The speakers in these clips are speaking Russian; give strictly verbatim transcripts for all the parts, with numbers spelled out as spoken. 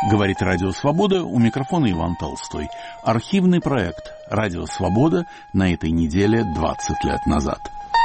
Говорит Радио Свобода, у микрофона Иван Толстой. Архивный проект Радио Свобода на этой неделе двадцать лет назад.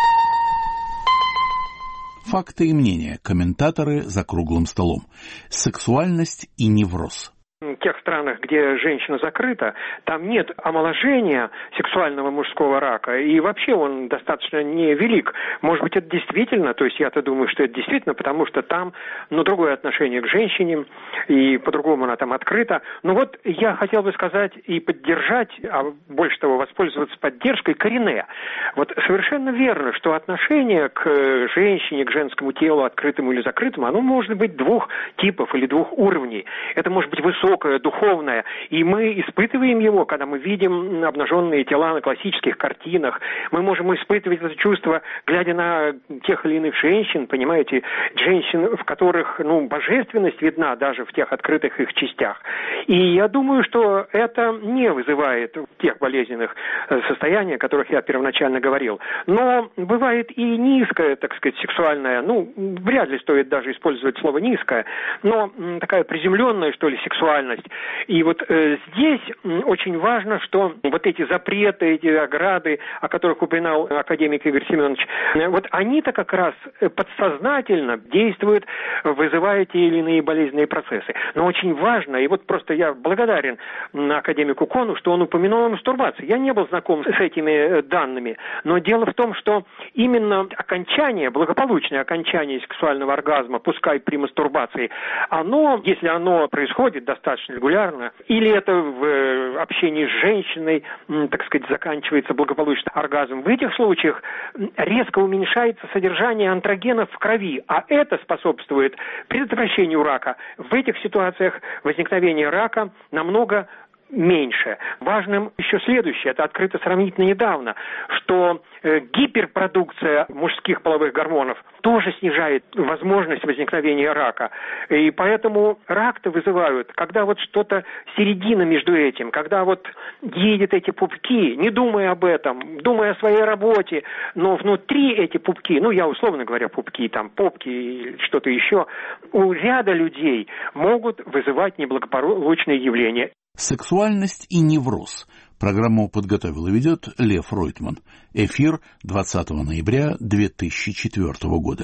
Факты и мнения. Комментаторы за круглым столом. Сексуальность и невроз. В тех странах, где женщина закрыта, там нет омоложения сексуального мужского рака, и вообще он достаточно невелик. Может быть, это действительно, то есть я-то думаю, что это действительно, потому что там, ну, другое отношение к женщине, и по-другому она там открыта. Но вот я хотел бы сказать и поддержать, а больше того, воспользоваться поддержкой Карине. Вот совершенно верно, что отношение к женщине, к женскому телу, открытому или закрытому, оно может быть двух типов или двух уровней. Это может быть высокое, духовное, и мы испытываем его, когда мы видим обнаженные тела на классических картинах. Мы можем испытывать это чувство, глядя на тех или иных женщин, понимаете, женщин, в которых, ну, божественность видна даже в тех открытых их частях. И я думаю, что это не вызывает тех болезненных состояний, о которых я первоначально говорил. Но бывает и низкая, так сказать, сексуальная, ну, вряд ли стоит даже использовать слово низкая, но такая приземленная, что ли, сексуальность. И вот э, здесь очень важно, что вот эти запреты, эти ограды, о которых упоминал академик Игорь Семенович, э, вот они-то как раз подсознательно действуют, вызывая те или иные болезненные процессы. Но очень важно, и вот просто я благодарен академику Кону, что он упомянул о мастурбации. Я не был знаком с этими данными, но дело в том, что именно окончание, благополучное окончание сексуального оргазма, пускай при мастурбации, оно, если оно происходит достаточно регулярно, или это в общении с женщиной, так сказать, заканчивается благополучно оргазм. В этих случаях резко уменьшается содержание антрогенов в крови, а это способствует предотвращению рака. В этих ситуациях возникновение рака намного меньше. Важным еще следующее, это открыто сравнительно недавно, что э, гиперпродукция мужских половых гормонов тоже снижает возможность возникновения рака. И поэтому рак-то вызывают, когда вот что-то середина между этим, когда вот едет эти пупки, не думая об этом, думая о своей работе, но внутри эти пупки, ну я условно говоря пупки, там попки или что-то еще, у ряда людей могут вызывать неблагополучные явления. Сексуальность и невроз. Программу подготовил и ведет Лев Ройтман. Эфир двадцатого ноября две тысячи четвёртого года.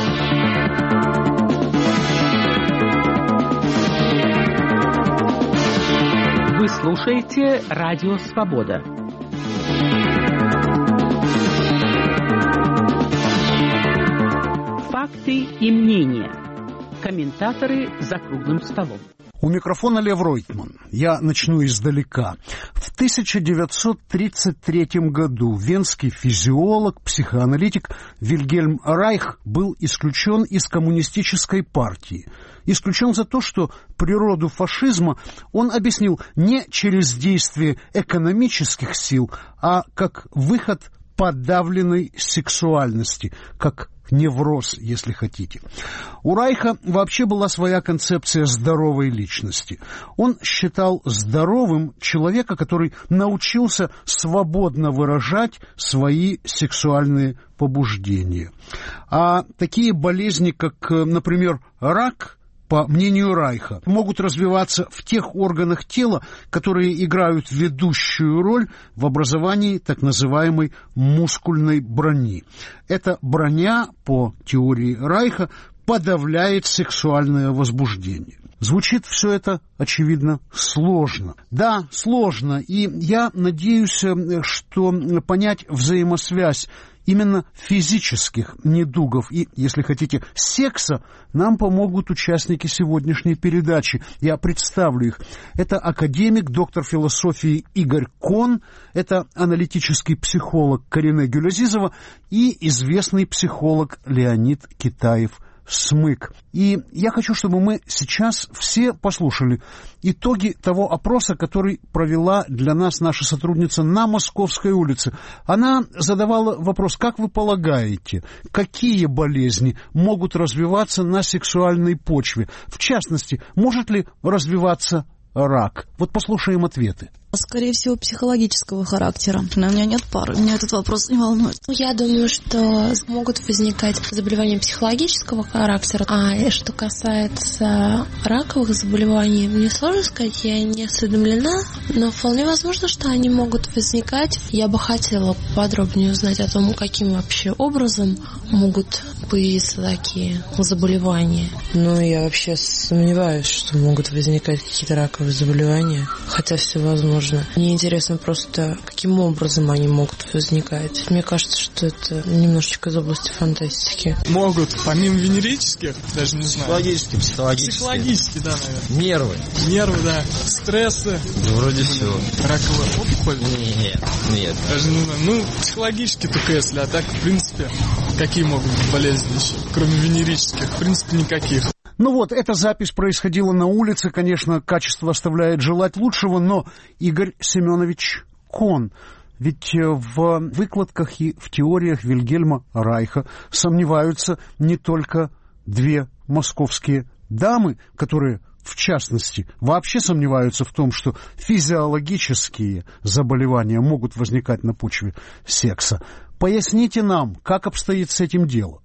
Вы слушаете Радио Свобода. Факты и мнения. Комментаторы за круглым столом. У микрофона Лев Ройтман. Я начну издалека. В тысяча девятьсот тридцать третьем году венский физиолог, психоаналитик Вильгельм Райх был исключен из коммунистической партии. Исключен за то, что природу фашизма он объяснил не через действие экономических сил, а как выход подавленной сексуальности, как невроз, если хотите. У Райха вообще была своя концепция здоровой личности. Он считал здоровым человека, который научился свободно выражать свои сексуальные побуждения. А такие болезни, как, например, рак, по мнению Райха, могут развиваться в тех органах тела, которые играют ведущую роль в образовании так называемой мускульной брони. Эта броня, по теории Райха, подавляет сексуальное возбуждение. Звучит все это, очевидно, сложно. Да, сложно, и я надеюсь, что понять взаимосвязь именно физических недугов и, если хотите, секса нам помогут участники сегодняшней передачи. Я представлю их. Это академик, доктор философии Игорь Кон, это аналитический психолог Карине Гюлязизова и известный психолог Леонид Китаев-Смык. И я хочу, чтобы мы сейчас все послушали итоги того опроса, который провела для нас наша сотрудница на Московской улице. Она задавала вопрос: как вы полагаете, какие болезни могут развиваться на сексуальной почве? В частности, может ли развиваться рак? Вот послушаем ответы. Скорее всего, психологического характера. У меня нет пары, меня этот вопрос не волнует. Я думаю, что могут возникать заболевания психологического характера. А что касается раковых заболеваний, мне сложно сказать, я не осведомлена, но вполне возможно, что они могут возникать. Я бы хотела подробнее узнать о том, каким вообще образом могут появиться такие заболевания. Ну, я вообще сомневаюсь, что могут возникать какие-то раковые заболевания, хотя все возможно. Мне интересно просто, каким образом они могут возникать. Мне кажется, что это немножечко из области фантастики. Могут, помимо венерических, даже не знаю. Психологические, психологические. Психологические, да, наверное. Нервы. Нервы, да. Стрессы. Да, вроде всего. Раковая опухоль. Нет, нет. Даже не знаю. Ну, психологически только если, а так, в принципе, какие могут быть болезни еще, кроме венерических? В принципе, никаких. Ну вот, эта запись происходила на улице, конечно, качество оставляет желать лучшего, но Игорь Семенович Кон, ведь в выкладках и в теориях Вильгельма Райха сомневаются не только две московские дамы, которые, в частности, вообще сомневаются в том, что физиологические заболевания могут возникать на почве секса. Поясните нам, как обстоит с этим дело?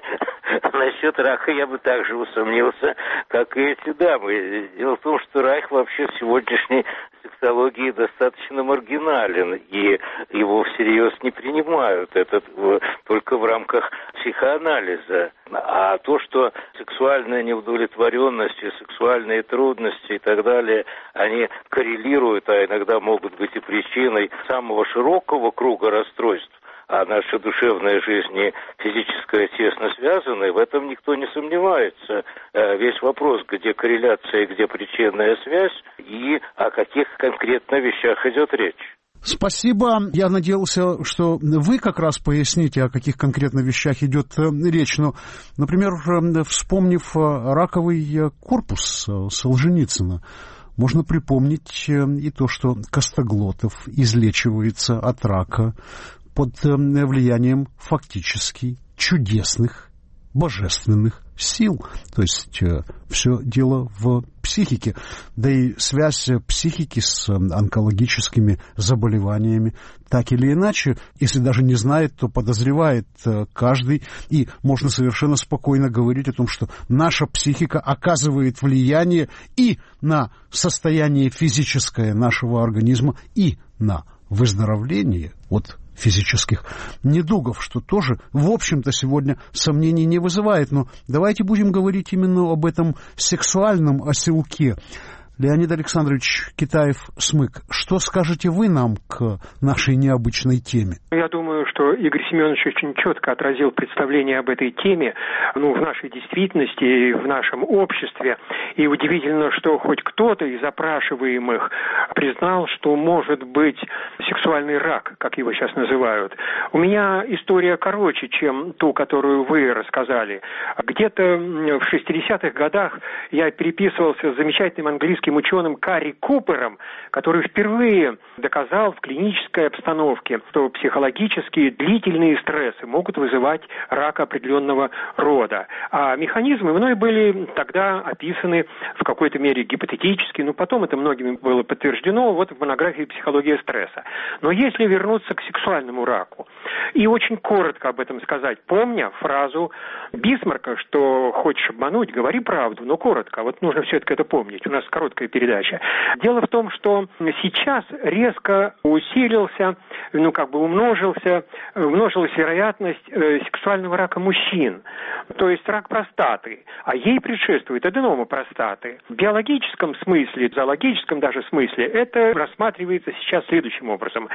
Насчет рака я бы также усомнился, как и эти дамы. Дело в том, что Райх вообще в сегодняшней сексологии достаточно маргинален, и его всерьез не принимают. Это только в рамках психоанализа. А то, что сексуальная неудовлетворенность и сексуальные трудности и так далее, они коррелируют, а иногда могут быть и причиной самого широкого круга расстройств, а наша душевная жизнь и физическая тесно связаны, в этом никто не сомневается. Весь вопрос, где корреляция, где причинная связь и о каких конкретно вещах идет речь. Спасибо. Я надеялся, что вы как раз поясните, о каких конкретно вещах идет речь. Но, например, вспомнив раковый корпус Солженицына, можно припомнить и то, что Костоглотов излечивается от рака под влиянием фактически чудесных, божественных сил. То есть все дело в психике. Да и связь психики с онкологическими заболеваниями так или иначе, если даже не знает, то подозревает каждый. И можно совершенно спокойно говорить о том, что наша психика оказывает влияние и на состояние физическое нашего организма, и на выздоровление от физических недугов, что тоже, в общем-то, сегодня сомнений не вызывает. Но давайте будем говорить именно об этом сексуальном оселке. Леонид Александрович Китаев-Смык, что скажете вы нам к нашей необычной теме? Я думаю, что Игорь Семенович очень четко отразил представление об этой теме, ну, в нашей действительности и в нашем обществе. И удивительно, что хоть кто-то из опрашиваемых признал, что может быть сексуальный рак, как его сейчас называют. У меня история короче, чем ту, которую вы рассказали. Где-то в шестидесятых годах я переписывался с замечательным английским ученым Карри Купером, который впервые доказал в клинической обстановке, что психологические длительные стрессы могут вызывать рак определенного рода. А механизмы мной были тогда описаны в какой-то мере гипотетически, но потом это многими было подтверждено вот в монографии «Психология стресса». Но если вернуться к сексуальному раку и очень коротко об этом сказать, помня фразу Бисмарка, что хочешь обмануть, говори правду, но коротко. Вот нужно все-таки это помнить. У нас короткая передача. Дело в том, что сейчас резко усилился, ну как бы умножился, умножилась вероятность э, сексуального рака мужчин, то есть рак простаты, а ей предшествует аденома простаты. В биологическом смысле, в зоологическом даже смысле это рассматривается сейчас следующим образом.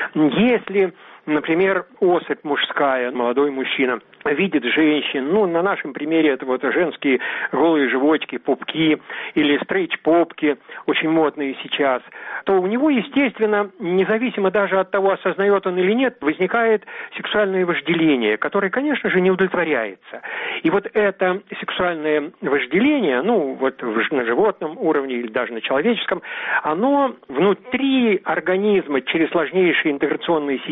Если, например, особь мужская, молодой мужчина, видит женщин, ну, на нашем примере это вот женские голые животики, пупки или стрейч-попки, очень модные сейчас, то у него, естественно, независимо даже от того, осознает он или нет, возникает сексуальное вожделение, которое, конечно же, не удовлетворяется. И вот это сексуальное вожделение, ну, вот на животном уровне или даже на человеческом, оно внутри организма через сложнейшие интеграционные системы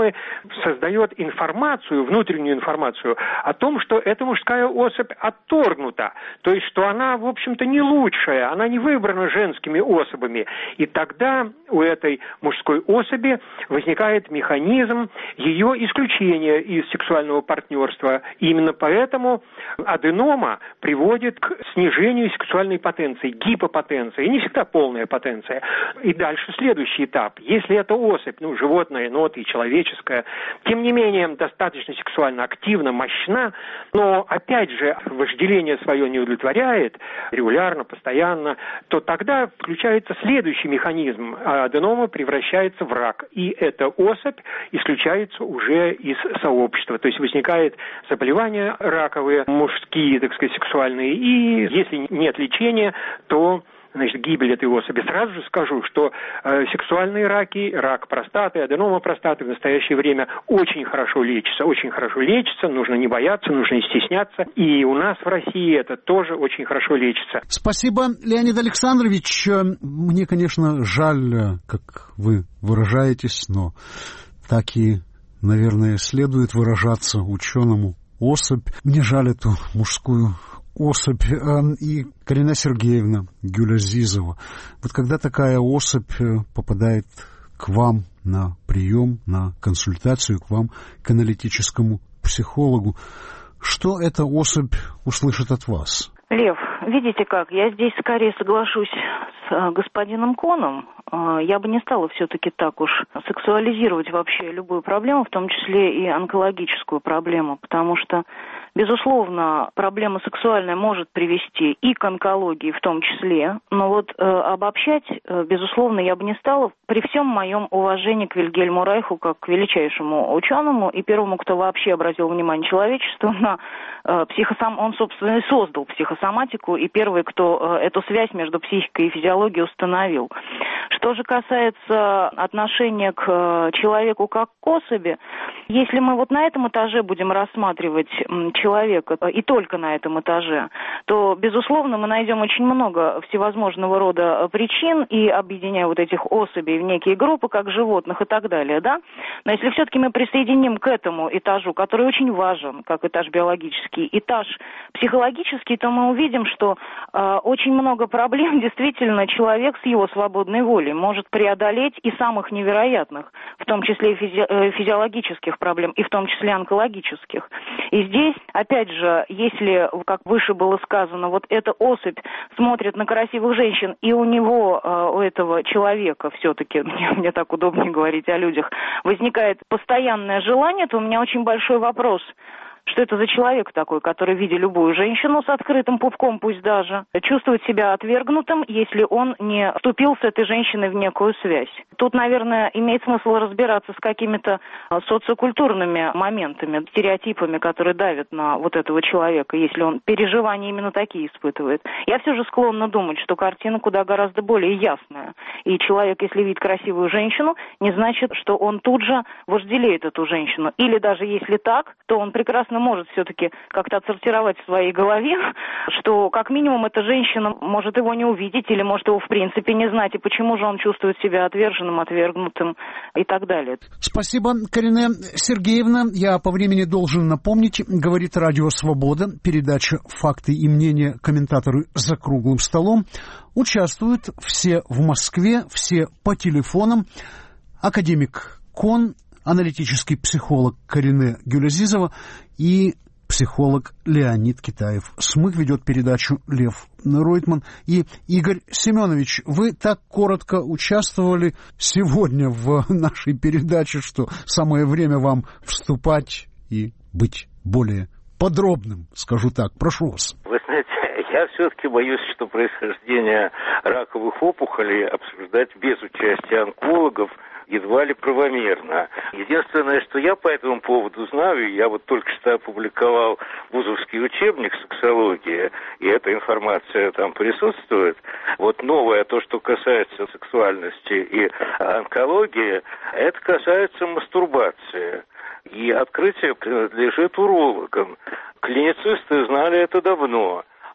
аденомы создает информацию, внутреннюю информацию о том, что эта мужская особь отторгнута, то есть что она, в общем-то, не лучшая, она не выбрана женскими особями. И тогда у этой мужской особи возникает механизм ее исключения из сексуального партнерства. И именно поэтому аденома приводит к снижению сексуальной потенции, гипопотенции, не всегда полная потенция. И дальше следующий этап. Если эта особь, ну, животное, нота и человеческая, тем не менее, достаточно сексуально активна, мощна, но, опять же, вожделение свое не удовлетворяет регулярно, постоянно, то тогда включается следующий механизм. Аденома превращается в рак, и эта особь исключается уже из сообщества. То есть возникает заболевания раковые, мужские, так сказать, сексуальные, и если нет лечения, то значит, гибель этой особи. Сразу же скажу, что э, сексуальные раки, рак простаты, аденома простаты в настоящее время очень хорошо лечатся. Очень хорошо лечатся, нужно не бояться, нужно не стесняться. И у нас в России это тоже очень хорошо лечится. Спасибо, Леонид Александрович. Мне, конечно, жаль, как вы выражаетесь, но так и, наверное, следует выражаться ученому. Особь. Мне жаль эту мужскую особь. И Карина Сергеевна Гюлязизова. Вот когда такая особь попадает к вам на прием, на консультацию, к вам, к аналитическому психологу, что эта особь услышит от вас? Лев, видите как, я здесь скорее соглашусь с господином Коном. Я бы не стала все-таки так уж сексуализировать вообще любую проблему, в том числе и онкологическую проблему, потому что, безусловно, проблема сексуальная может привести и к онкологии в том числе, но вот э, обобщать, э, безусловно, я бы не стала, при всем моем уважении к Вильгельму Райху как к величайшему ученому и первому, кто вообще обратил внимание человечества на э, психосом... Он, собственно, и создал психосоматику, и первый, кто э, эту связь между психикой и физиологией установил. Что же касается отношения к э, человеку как к особи, если мы вот на этом этаже будем рассматривать м, человека, и только на этом этаже, то, безусловно, мы найдем очень много всевозможного рода причин, и объединяя вот этих особей в некие группы, как животных и так далее, да. Но если все-таки мы присоединим к этому этажу, который очень важен, как этаж биологический, этаж психологический, то мы увидим, что э, очень много проблем действительно человек с его свободной волей может преодолеть, и самых невероятных, в том числе и физи- э, физиологических проблем, и в том числе онкологических. И здесь, опять же, если, как выше было сказано, вот эта особь смотрит на красивых женщин, и у него, у этого человека все-таки, мне, мне так удобнее говорить о людях, возникает постоянное желание, то у меня очень большой вопрос. Что это за человек такой, который, видя любую женщину с открытым пупком, пусть даже, чувствует себя отвергнутым, если он не вступил с этой женщиной в некую связь? Тут, наверное, имеет смысл разбираться с какими-то социокультурными моментами, стереотипами, которые давят на вот этого человека, если он переживания именно такие испытывает. Я все же склонна думать, что картина куда гораздо более ясная. И человек, если видит красивую женщину, не значит, что он тут же вожделеет эту женщину. Или даже если так, то он прекрасно может все-таки как-то отсортировать в своей голове, что как минимум эта женщина может его не увидеть или может его в принципе не знать, и почему же он чувствует себя отверженным, отвергнутым и так далее. Спасибо, Карина Сергеевна. Я по времени должен напомнить, говорит Радио Свобода, передача «Факты и мнения», комментаторы за круглым столом. Участвуют все в Москве, все по телефонам. Академик Кон, аналитический психолог Карина Гюлязизова и психолог Леонид Китаев-Смык. Ведет передачу Лев Ройтман. И Игорь Семенович, вы так коротко участвовали сегодня в нашей передаче, что самое время вам вступать и быть более подробным, скажу так. Прошу вас. Вы знаете, я все-таки боюсь, что происхождение раковых опухолей обсуждать без участия онкологов едва ли правомерно. Единственное, что я по этому поводу знаю, я вот только что опубликовал вузовский учебник сексологии, и эта информация там присутствует. Вот новое, то, что касается сексуальности и онкологии, это касается мастурбации. И открытие принадлежит урологам. Клиницисты знали это давно.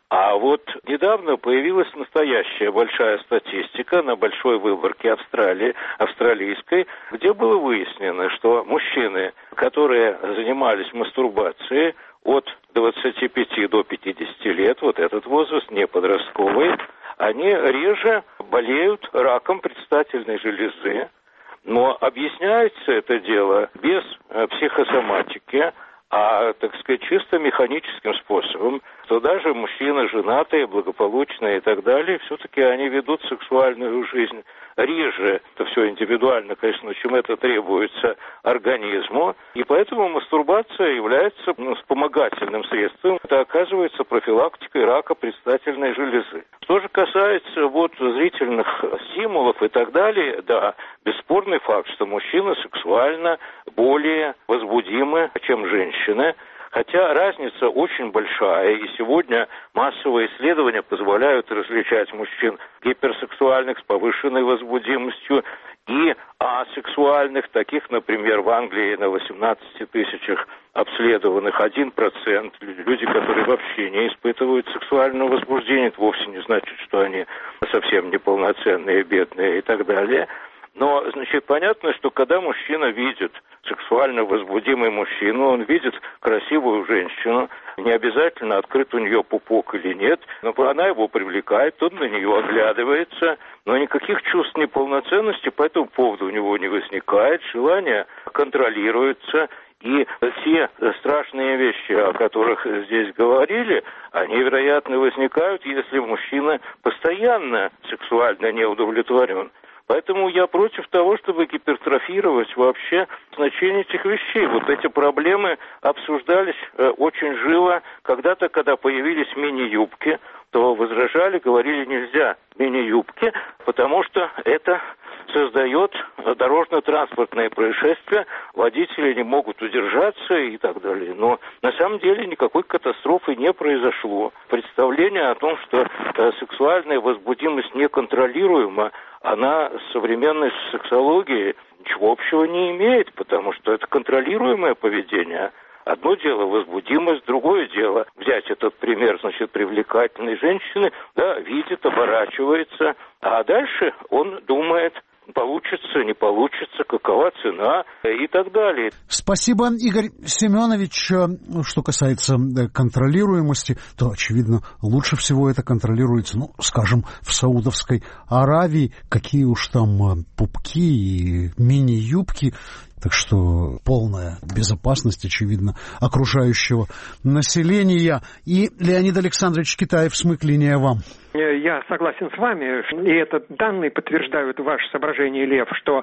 А вот недавно появилась настоящая большая статистика на большой выборке Австралии, австралийской, где было выяснено, что мужчины, которые занимались мастурбацией от двадцати пяти до пятидесяти лет, вот этот возраст, не подростковый, они реже болеют раком предстательной железы. Но объясняется это дело без психосоматики, а, так сказать, чисто механическим способом, что даже мужчины женатые, благополучные и так далее, все-таки они ведут сексуальную жизнь реже. Это все индивидуально, конечно, чем это требуется организму. И поэтому мастурбация является ну, вспомогательным средством. Это оказывается профилактикой рака предстательной железы. Что же касается вот зрительных стимулов и так далее, да, бесспорный факт, что мужчины сексуально более возбудимы, чем женщины. Хотя разница очень большая, и сегодня массовые исследования позволяют различать мужчин гиперсексуальных с повышенной возбудимостью и асексуальных, таких, например, в Англии на восемнадцати тысячах обследованных один процент, люди, которые вообще не испытывают сексуального возбуждения, это вовсе не значит, что они совсем неполноценные, бедные и так далее. Но, значит, понятно, что когда мужчина видит сексуально возбудимый мужчину, он видит красивую женщину, не обязательно открыт у нее пупок или нет, но она его привлекает, он на нее оглядывается, но никаких чувств неполноценности по этому поводу у него не возникает, желание контролируется. И те страшные вещи, о которых здесь говорили, они, вероятно, возникают, если мужчина постоянно сексуально не удовлетворен. Поэтому я против того, чтобы гипертрофировать вообще значение этих вещей. Вот эти проблемы обсуждались э, очень живо. Когда-то, когда появились мини-юбки, то возражали, говорили, нельзя мини-юбки, потому что это создает дорожно-транспортные происшествия, водители не могут удержаться и так далее. Но на самом деле никакой катастрофы не произошло. Представление о том, что э, сексуальная возбудимость неконтролируема, она с современной сексологией ничего общего не имеет, потому что это контролируемое поведение. Одно дело возбудимость, другое дело взять этот пример, значит, привлекательной женщины, да, видит, оборачивается, а дальше он думает, получится, не получится, какова цена и так далее. Спасибо, Игорь Семенович. Что касается контролируемости, то, очевидно, лучше всего это контролируется, ну, скажем, в Саудовской Аравии. Какие уж там пупки и мини-юбки. Так что полная безопасность, очевидно, окружающего населения. И Леонид Александрович Китаев, СМЫК, линия вам. Я согласен с вами, и это данные подтверждают ваше соображение, Лев, что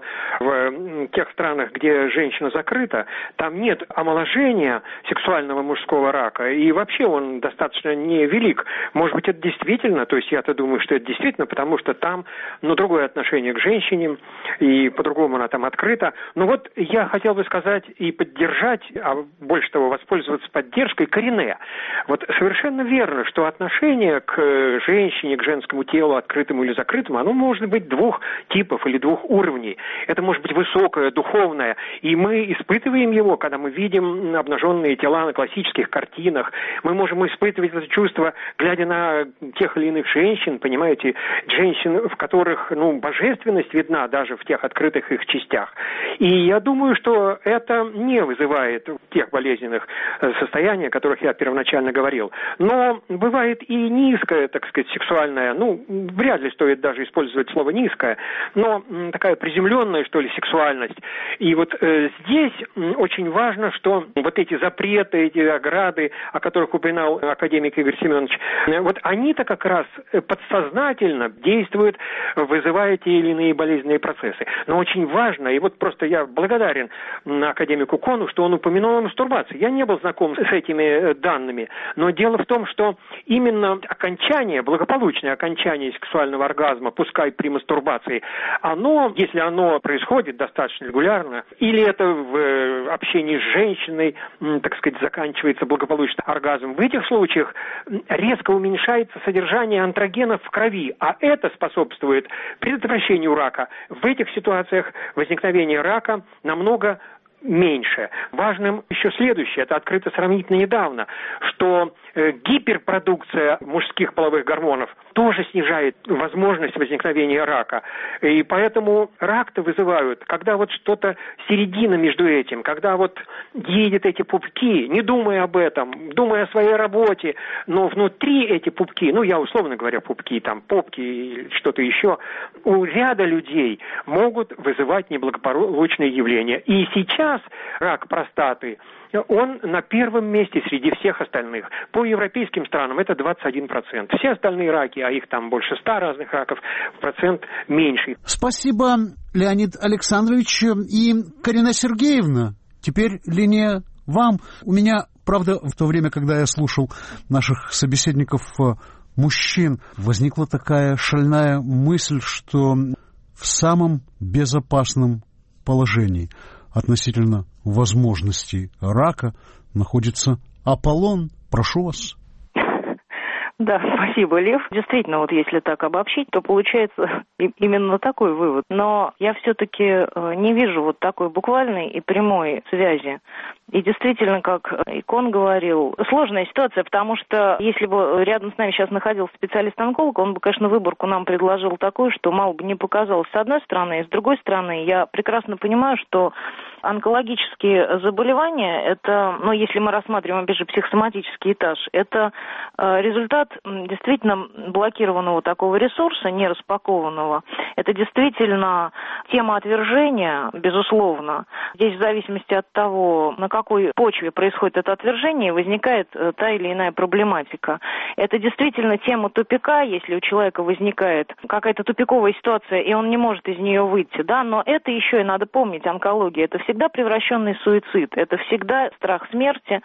в тех странах, где женщина закрыта, там нет омоложения сексуального мужского рака, и вообще он достаточно невелик. Может быть, это действительно, то есть я-то думаю, что это действительно, потому что там, ну, другое отношение к женщине, и по-другому она там открыта. Но вот я хотел бы сказать и поддержать, а больше того, воспользоваться поддержкой Карине. Вот совершенно верно, что отношение к женщине, к женскому телу, открытому или закрытому, оно может быть двух типов или двух уровней. Это может быть высокое, духовное, и мы испытываем его, когда мы видим обнаженные тела на классических картинах. Мы можем испытывать это чувство, глядя на тех или иных женщин, понимаете, женщин, в которых, ну, божественность видна даже в тех открытых их частях. И я думаю, что это не вызывает тех болезненных состояний, о которых я первоначально говорил. Но бывает и низкая, так сказать, сексуальность, ну, вряд ли стоит даже использовать слово «низкая», но м, такая приземленная, что ли, сексуальность. И вот э, здесь м, очень важно, что вот эти запреты, эти ограды, о которых упоминал академик Игорь Семенович, э, вот они-то как раз подсознательно действуют, вызывая те или иные болезненные процессы. Но очень важно, и вот просто я благодарен академику Кону, что он упомянул о мастурбации. Я не был знаком с этими данными, но дело в том, что именно окончание, благополучное окончание сексуального оргазма, пускай при мастурбации, оно, если оно происходит достаточно регулярно, или это в общении с женщиной, так сказать, заканчивается благополучно оргазм, в этих случаях резко уменьшается содержание антрогенов в крови, а это способствует предотвращению рака. В этих ситуациях возникновение рака намного меньше. Важным еще следующее, это открыто сравнительно недавно, что э, гиперпродукция мужских половых гормонов тоже снижает возможность возникновения рака. И поэтому рак-то вызывают, когда вот что-то середина между этим, когда вот едет эти пупки, не думая об этом, думая о своей работе, но внутри эти пупки, ну я условно говоря пупки, там попки или что-то еще, у ряда людей могут вызывать неблагополучные явления. И сейчас рак простаты, он на первом месте среди всех остальных. По европейским странам это двадцать один процент. Все остальные раки, а их там больше ста разных раков, процент меньше. Спасибо, Леонид Александрович. И Карина Сергеевна, теперь линия вам. У меня, правда, в то время, когда я слушал наших собеседников мужчин, возникла такая шальная мысль, что в самом безопасном положении относительно возможностей рака находится Аполлон. Прошу вас. Да, спасибо, Лев. Действительно, вот если так обобщить, то получается именно такой вывод. Но я все-таки не вижу вот такой буквальной и прямой связи. И действительно, как Икон говорил, сложная ситуация, потому что если бы рядом с нами сейчас находился специалист-онколог, он бы, конечно, выборку нам предложил такую, что мало бы не показалось с одной стороны, и с другой стороны, я прекрасно понимаю, что онкологические заболевания, это, ну, если мы рассматриваем, опять же, психосоматический этаж, это э, результат действительно блокированного такого ресурса, не распакованного. Это действительно тема отвержения, безусловно. Здесь в зависимости от того, на какой почве происходит это отвержение, возникает э, та или иная проблематика. Это действительно тема тупика, если у человека возникает какая-то тупиковая ситуация, и он не может из нее выйти, да, но это еще и надо помнить, онкология, это всегда превращенный суицид, это всегда страх смерти,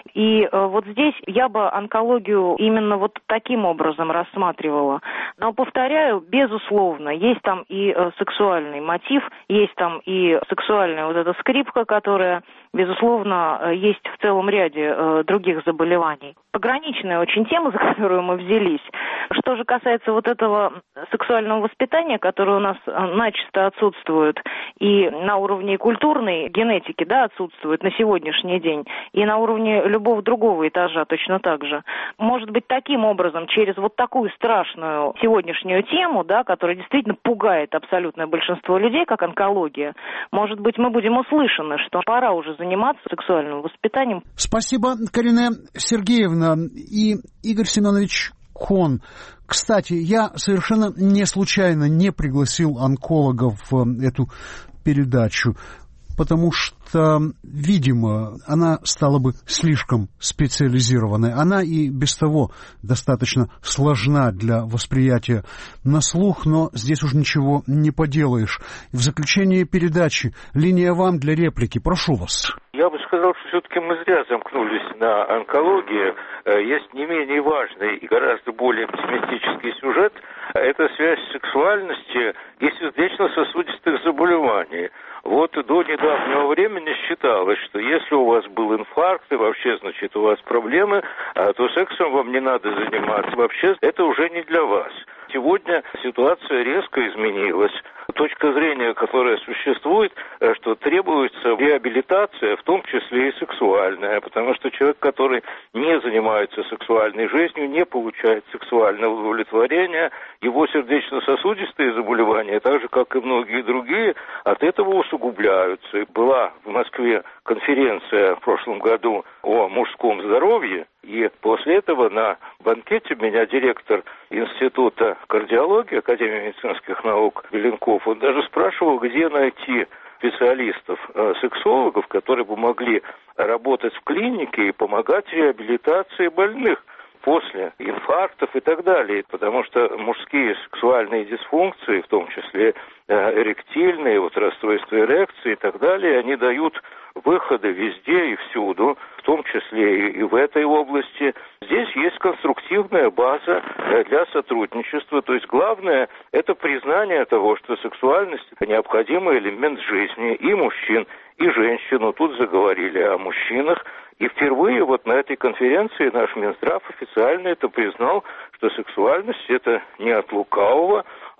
и э, вот здесь я бы онкологию именно вот таким образом рассматривала. Но, повторяю, безусловно, есть там и э, сексуальный мотив, есть там и сексуальная вот эта скрипка, которая, безусловно, есть в целом ряде э, других заболеваний. Пограничная очень тема, за которую мы взялись. Что же касается вот этого сексуального воспитания, которое у нас начисто отсутствует и на уровне культурной генетики, да, отсутствует на сегодняшний день, и на уровне любого другого этажа точно так же. Может быть, таким образом, через вот такую страшную сегодняшнюю тему, да, которая действительно пугает абсолютное большинство людей, как онкология, может быть, мы будем услышаны, что пора уже заниматься сексуальным воспитанием. Спасибо, Карина Сергеевна. И Игорь Семенович Кон. Кстати, я совершенно не случайно не пригласил онколога в эту передачу, потому что, видимо, она стала бы слишком специализированной. Она и без того достаточно сложна для восприятия на слух, но здесь уж ничего не поделаешь. В заключение передачи линия вам для реплики. Прошу вас. Я бы сказал, что все-таки мы зря замкнулись на онкологии. Есть не менее важный и гораздо более оптимистический сюжет. Это связь сексуальности и сердечно-сосудистых заболеваний. Вот до недавнего времени считалось, что если у вас был инфаркт и вообще, значит, у вас проблемы, то сексом вам не надо заниматься. Вообще это уже не для вас. Сегодня ситуация резко изменилась. Точка зрения, которая существует, что требуется реабилитация, в том числе и сексуальная, потому что человек, который не занимается сексуальной жизнью, не получает сексуального удовлетворения, его сердечно-сосудистые заболевания, так же, как и многие другие, от этого усугубляются. И была в Москве конференция в прошлом году о мужском здоровье, и после этого на банкете меня директор Института кардиологии Академии медицинских наук Беленков, он даже спрашивал, где найти специалистов, сексологов, которые бы могли работать в клинике и помогать реабилитации больных после инфарктов и так далее, потому что мужские сексуальные дисфункции, в том числе эректильные, вот расстройства эрекции и так далее, они дают выходы везде и всюду, в том числе и в этой области. Здесь есть конструктивная база для сотрудничества. То есть главное – это признание того, что сексуальность – необходимый элемент жизни и мужчин, и женщин. Но тут заговорили о мужчинах. И впервые вот на этой конференции наш Минздрав официально это признал, что сексуальность – это не от лукавого,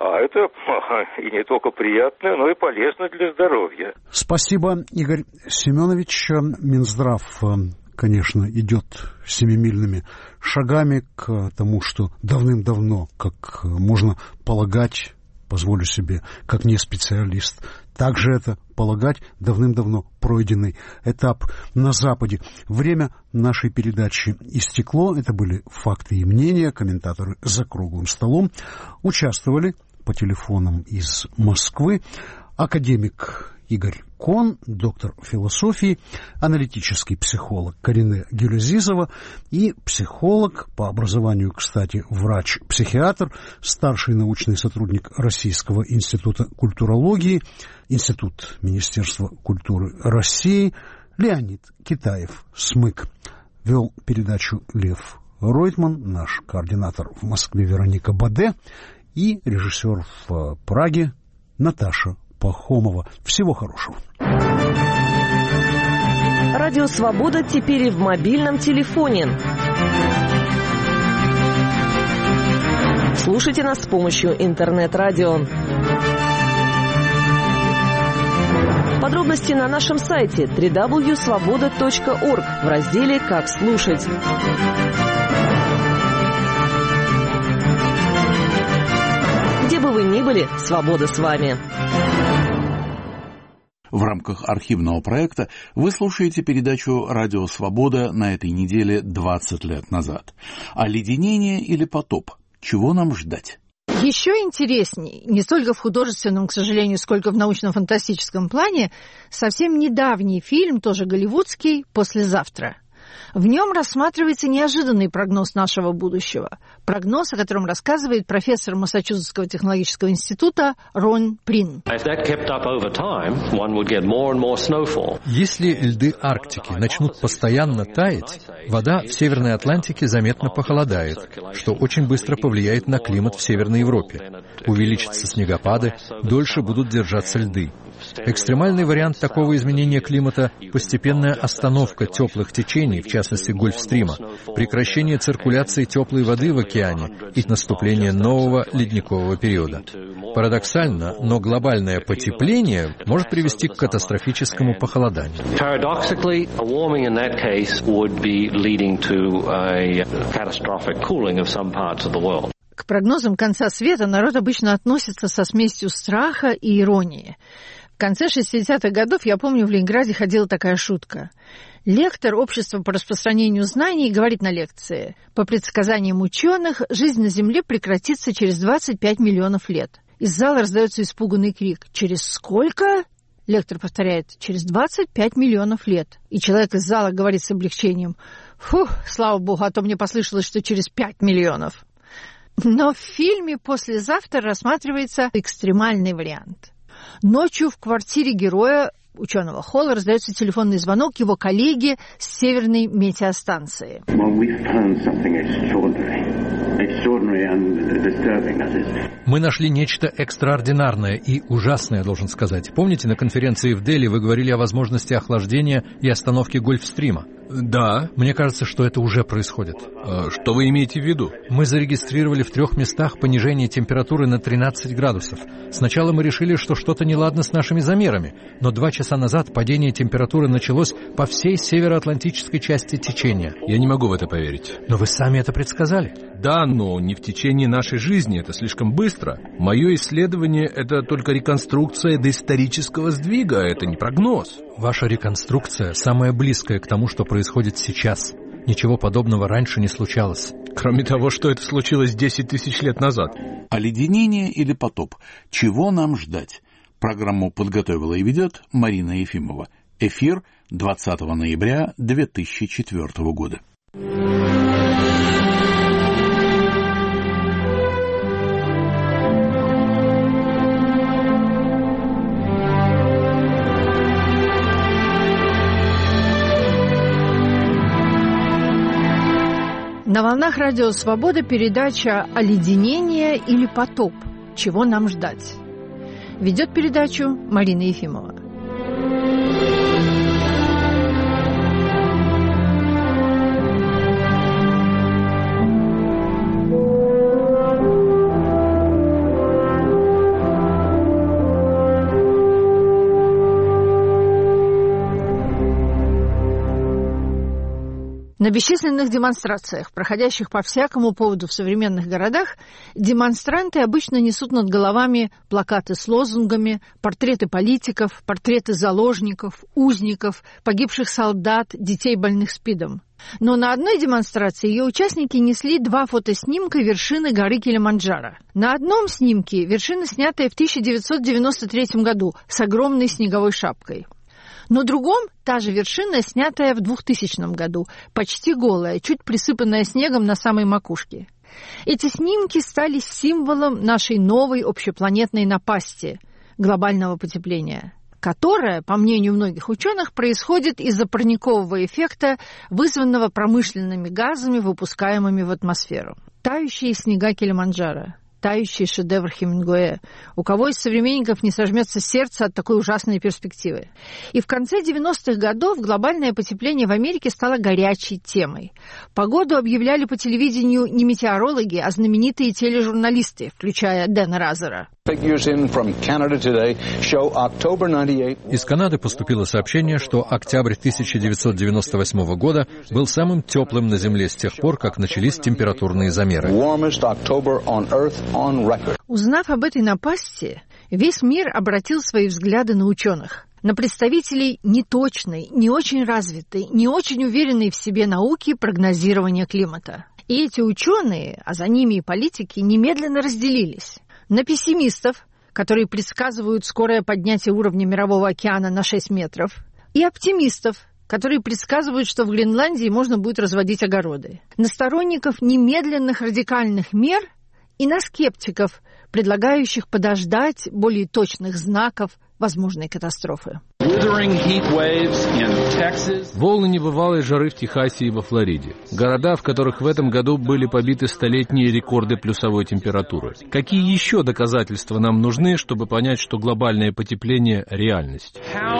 А это и не только приятно, но и полезно для здоровья. Спасибо, Игорь Семенович. Минздрав, конечно, идет семимильными шагами к тому, что давным-давно, как можно полагать, позволю себе, как не специалист, также это полагать, давным-давно пройденный этап на Западе. Время нашей передачи истекло. Это были факты и мнения. Комментаторы за круглым столом. Участвовали по телефонам из Москвы академик Игорь Кон, доктор философии, аналитический психолог Карине Гюлязизова и психолог, по образованию, кстати, врач-психиатр, старший научный сотрудник Российского института культурологии, Институт Министерства культуры России, Леонид Китаев-Смык. Вел передачу Лев Ройтман, наш координатор в Москве Вероника Баде и режиссер в Праге Наташа Пахомова. Всего хорошего. Радио «Свобода» теперь и в мобильном телефоне. Слушайте нас с помощью интернет-радио. Подробности на нашем сайте дабл ю дабл ю дабл ю точка свобода точка орг в разделе «Как слушать». Где бы вы ни были, свобода с вами. В рамках архивного проекта вы слушаете передачу «Радио Свобода» на этой неделе двадцать лет назад. Оледенение или потоп? Чего нам ждать? Еще интересней, не столько в художественном, к сожалению, сколько в научно-фантастическом плане, совсем недавний фильм, тоже голливудский, «Послезавтра». В нем рассматривается неожиданный прогноз нашего будущего. Прогноз, о котором рассказывает профессор Массачусетского технологического института Рон Прин. Если льды Арктики начнут постоянно таять, вода в Северной Атлантике заметно похолодает, что очень быстро повлияет на климат в Северной Европе. Увеличатся снегопады, дольше будут держаться льды. Экстремальный вариант такого изменения климата – постепенная остановка теплых течений, в частности Гольфстрима, прекращение циркуляции теплой воды в океане и наступление нового ледникового периода. Парадоксально, но глобальное потепление может привести к катастрофическому похолоданию. К прогнозам конца света народ обычно относится со смесью страха и иронии. В конце шестидесятых годов, я помню, в Ленинграде ходила такая шутка. Лектор Общества по распространению знаний говорит на лекции: по предсказаниям ученых, жизнь на Земле прекратится через двадцать пять миллионов лет. Из зала раздается испуганный крик: «Через сколько?» Лектор повторяет: «Через двадцать пять миллионов лет». И человек из зала говорит с облегчением: «Фух, слава богу, а то мне послышалось, что через пять миллионов». Но в фильме «Послезавтра» рассматривается экстремальный вариант. Ночью в квартире героя, ученого Холла, раздается телефонный звонок его коллеге с северной метеостанции. Мы нашли нечто экстраординарное и ужасное, должен сказать. Помните, на конференции в Дели вы говорили о возможности охлаждения и остановки Гольфстрима? Да. Мне кажется, что это уже происходит. А что вы имеете в виду? Мы зарегистрировали в трех местах понижение температуры на тринадцать градусов. Сначала мы решили, что что-то неладно с нашими замерами, но два часа назад падение температуры началось по всей североатлантической части течения. Я не могу в это поверить. Но вы сами это предсказали. Да, но не в течение нашей жизни, это слишком быстро. Мое исследование — это только реконструкция доисторического сдвига, это не прогноз. Ваша реконструкция самая близкая к тому, что происходит сейчас. Ничего подобного раньше не случалось. Кроме того, что это случилось десять тысяч лет назад. Оледенение или потоп? Чего нам ждать? Программу подготовила и ведет Марина Ефимова. Эфир двадцатого ноября две тысячи четвёртого года. На волнах Радио Свобода передача «Оледенение или потоп? Чего нам ждать?» Ведет передачу Марина Ефимова. На бесчисленных демонстрациях, проходящих по всякому поводу в современных городах, демонстранты обычно несут над головами плакаты с лозунгами, портреты политиков, портреты заложников, узников, погибших солдат, детей, больных СПИДом. Но на одной демонстрации ее участники несли два фотоснимка вершины горы Килиманджаро. На одном снимке вершина, снятая в тысяча девятьсот девяносто третьем году с огромной снеговой шапкой. На другом та же вершина, снятая в двухтысячном году, почти голая, чуть присыпанная снегом на самой макушке. Эти снимки стали символом нашей новой общепланетной напасти – глобального потепления, которое, по мнению многих ученых, происходит из-за парникового эффекта, вызванного промышленными газами, выпускаемыми в атмосферу. Тающие снега Килиманджаро. Тающий шедевр Хемингуэя. У кого из современников не сожмется сердце от такой ужасной перспективы? И в конце девяностых годов глобальное потепление в Америке стало горячей темой. Погоду объявляли по телевидению не метеорологи, а знаменитые тележурналисты, включая Дэна Разера. Из Канады поступило сообщение, что октябрь тысяча девятьсот девяносто восьмого года был самым теплым на Земле с тех пор, как начались температурные замеры. Узнав об этой напасти, весь мир обратил свои взгляды на ученых, на представителей неточной, не очень развитой, не очень уверенной в себе науки прогнозирования климата. И эти ученые, а за ними и политики, немедленно разделились на пессимистов, которые предсказывают скорое поднятие уровня Мирового океана на шесть метров, и оптимистов, которые предсказывают, что в Гренландии можно будет разводить огороды, на сторонников немедленных радикальных мер и на скептиков, предлагающих подождать более точных знаков возможной катастрофы. Волны небывалой жары в Техасе и во Флориде. Города, в которых в этом году были побиты столетние рекорды плюсовой температуры. Какие еще доказательства нам нужны, чтобы понять, что глобальное потепление – реальность?